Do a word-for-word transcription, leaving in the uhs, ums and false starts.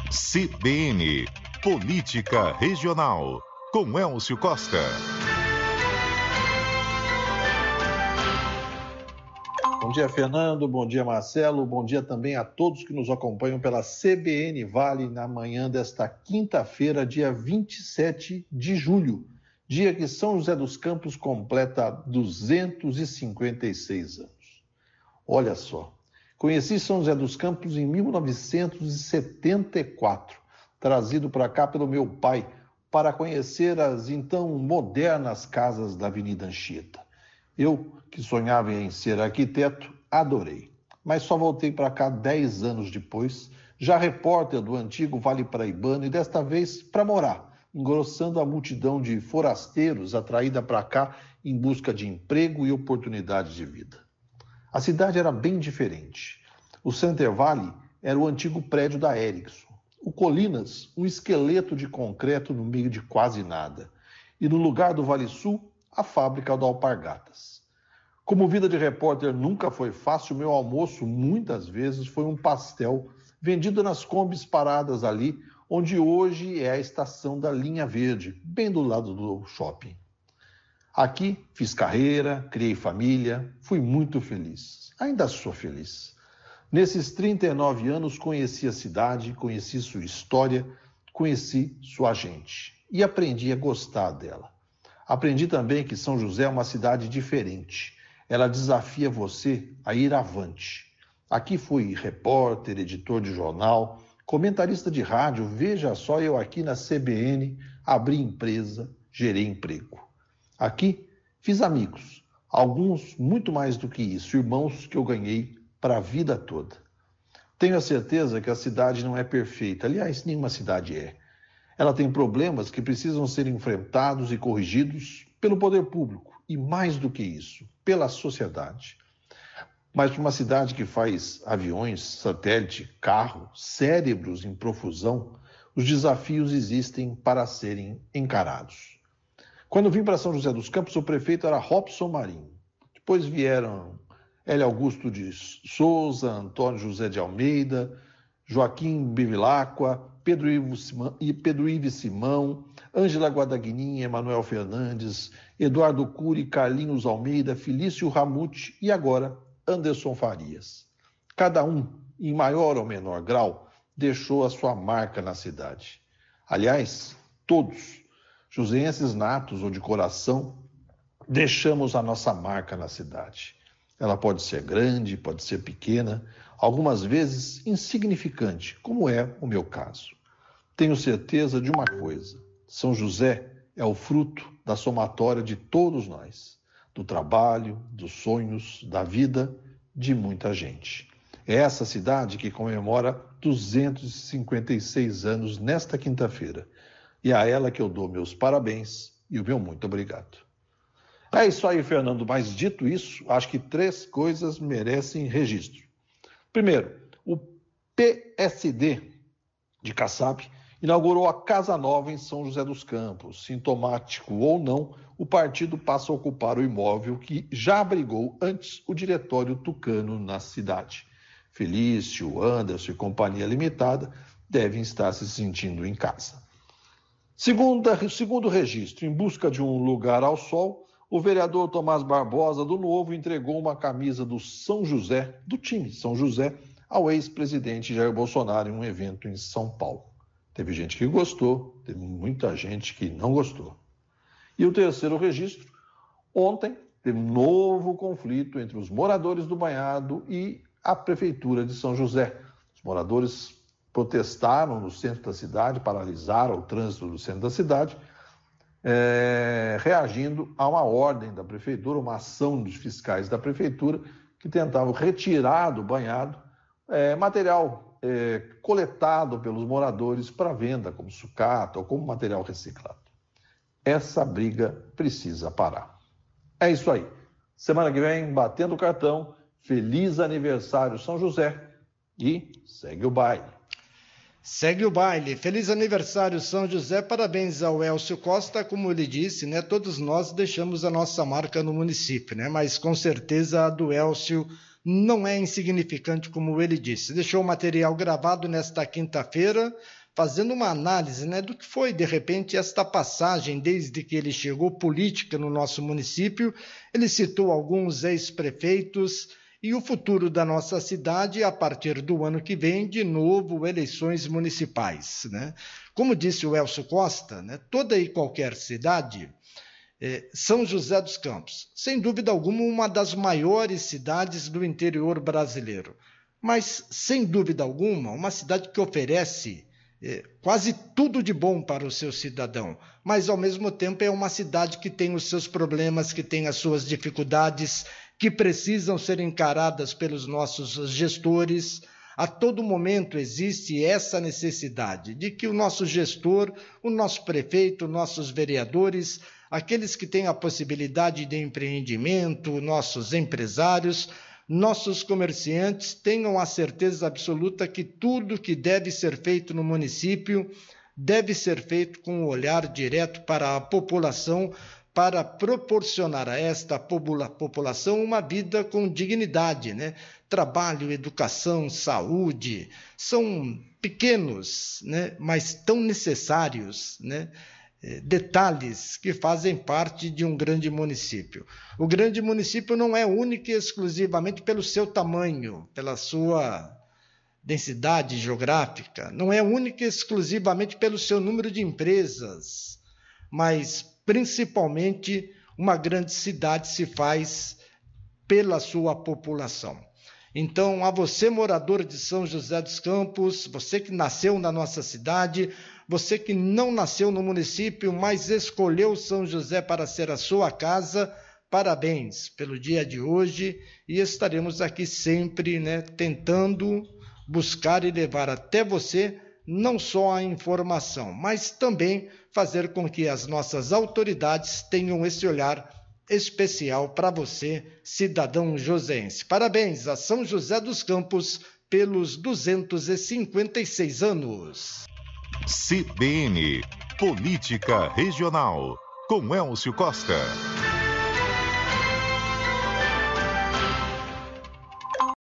C B N, Política Regional, com Elcio Costa. Bom dia, Fernando. Bom dia, Marcelo. Bom dia também a todos que nos acompanham pela C B N Vale na manhã desta quinta-feira, dia vinte e sete de julho, dia que São José dos Campos completa duzentos e cinquenta e seis anos. Olha só, conheci São José dos Campos em mil novecentos e setenta e quatro, trazido para cá pelo meu pai para conhecer as então modernas casas da Avenida Anchieta. Eu, que sonhava em ser arquiteto, adorei. Mas só voltei para cá dez anos depois, já repórter do antigo Vale Paraibano e desta vez para morar, engrossando a multidão de forasteiros atraída para cá em busca de emprego e oportunidades de vida. A cidade era bem diferente. O Center Valley era o antigo prédio da Ericsson. O Colinas, um esqueleto de concreto no meio de quase nada. E no lugar do Vale Sul, a fábrica do Alpargatas. Como vida de repórter nunca foi fácil, meu almoço muitas vezes foi um pastel vendido nas combis paradas ali, onde hoje é a estação da Linha Verde, bem do lado do shopping. Aqui fiz carreira, criei família, fui muito feliz. Ainda sou feliz. Nesses trinta e nove anos conheci a cidade, conheci sua história, conheci sua gente e aprendi a gostar dela. Aprendi também que São José é uma cidade diferente. Ela desafia você a ir avante. Aqui fui repórter, editor de jornal, comentarista de rádio. Veja só, eu aqui na C B N abri empresa, gerei emprego. Aqui fiz amigos, alguns muito mais do que isso, irmãos que eu ganhei para a vida toda. Tenho a certeza que a cidade não é perfeita. Aliás, nenhuma cidade é. Ela tem problemas que precisam ser enfrentados e corrigidos pelo poder público e, mais do que isso, pela sociedade. Mas para uma cidade que faz aviões, satélite, carro, cérebros em profusão, os desafios existem para serem encarados. Quando vim para São José dos Campos, o prefeito era Robson Marinho. Depois vieram Hélio Augusto de Souza, Antônio José de Almeida, Joaquim Bevilacqua, Pedro Ivo Simão, Pedro Ivo Simão, Ângela Guadagnini, Emanuel Fernandes, Eduardo Cury, Carlinhos Almeida, Felício Ramute e agora Anderson Farias. Cada um, em maior ou menor grau, deixou a sua marca na cidade. Aliás, todos, joseenses natos ou de coração, deixamos a nossa marca na cidade. Ela pode ser grande, pode ser pequena, algumas vezes insignificante, como é o meu caso. Tenho certeza de uma coisa: São José é o fruto da somatória de todos nós, do trabalho, dos sonhos, da vida de muita gente. É essa cidade que comemora duzentos e cinquenta e seis anos nesta quinta-feira, e a ela que eu dou meus parabéns e o meu muito obrigado. É isso aí, Fernando, mas dito isso, acho que três coisas merecem registro. Primeiro, o P S D de Kassab inaugurou a Casa Nova em São José dos Campos. Sintomático ou não, o partido passa a ocupar o imóvel que já abrigou antes o diretório tucano na cidade. Felício, Anderson e Companhia Limitada devem estar se sentindo em casa. Segunda, segundo registro, em busca de um lugar ao sol, o vereador Tomás Barbosa, do Novo, entregou uma camisa do São José, do time São José, ao ex-presidente Jair Bolsonaro em um evento em São Paulo. Teve gente que gostou, teve muita gente que não gostou. E o terceiro registro, ontem teve um novo conflito entre os moradores do Banhado e a Prefeitura de São José. Os moradores protestaram no centro da cidade, paralisaram o trânsito do centro da cidade, É, reagindo a uma ordem da prefeitura, uma ação dos fiscais da prefeitura que tentavam retirar do Banhado é, material é, coletado pelos moradores para venda, como sucata ou como material reciclado. Essa briga precisa parar. É isso aí. Semana que vem, batendo o cartão, feliz aniversário São José e segue o baile. Segue o baile. Feliz aniversário, São José. Parabéns ao Elcio Costa. Como ele disse, né? Todos nós deixamos a nossa marca no município, né? Mas com certeza a do Elcio não é insignificante, como ele disse. Deixou o material gravado nesta quinta-feira, fazendo uma análise, né, do que foi, de repente, esta passagem desde que ele chegou política no nosso município. Ele citou alguns ex-prefeitos e o futuro da nossa cidade a partir do ano que vem, de novo, eleições municipais, né? Como disse o Elcio Costa, né, toda e qualquer cidade, eh, São José dos Campos, sem dúvida alguma, uma das maiores cidades do interior brasileiro, mas, sem dúvida alguma, uma cidade que oferece É, quase tudo de bom para o seu cidadão, mas ao mesmo tempo é uma cidade que tem os seus problemas, que tem as suas dificuldades, que precisam ser encaradas pelos nossos gestores. A todo momento existe essa necessidade de que o nosso gestor, o nosso prefeito, nossos vereadores, aqueles que têm a possibilidade de empreendimento, nossos empresários, nossos comerciantes tenham a certeza absoluta que tudo que deve ser feito no município deve ser feito com um olhar direto para a população, para proporcionar a esta população uma vida com dignidade, né? Trabalho, educação, saúde, são pequenos, né, mas tão necessários, né? Detalhes que fazem parte de um grande município. O grande município não é único e exclusivamente pelo seu tamanho, pela sua densidade geográfica, não é único e exclusivamente pelo seu número de empresas, mas principalmente uma grande cidade se faz pela sua população. Então, a você, morador de São José dos Campos, você que nasceu na nossa cidade, você que não nasceu no município, mas escolheu São José para ser a sua casa, parabéns pelo dia de hoje, e estaremos aqui sempre, né, tentando buscar e levar até você não só a informação, mas também fazer com que as nossas autoridades tenham esse olhar especial para você, cidadão joseense. Parabéns a São José dos Campos pelos duzentos e cinquenta e seis anos. C B N Política Regional, com Elcio Costa.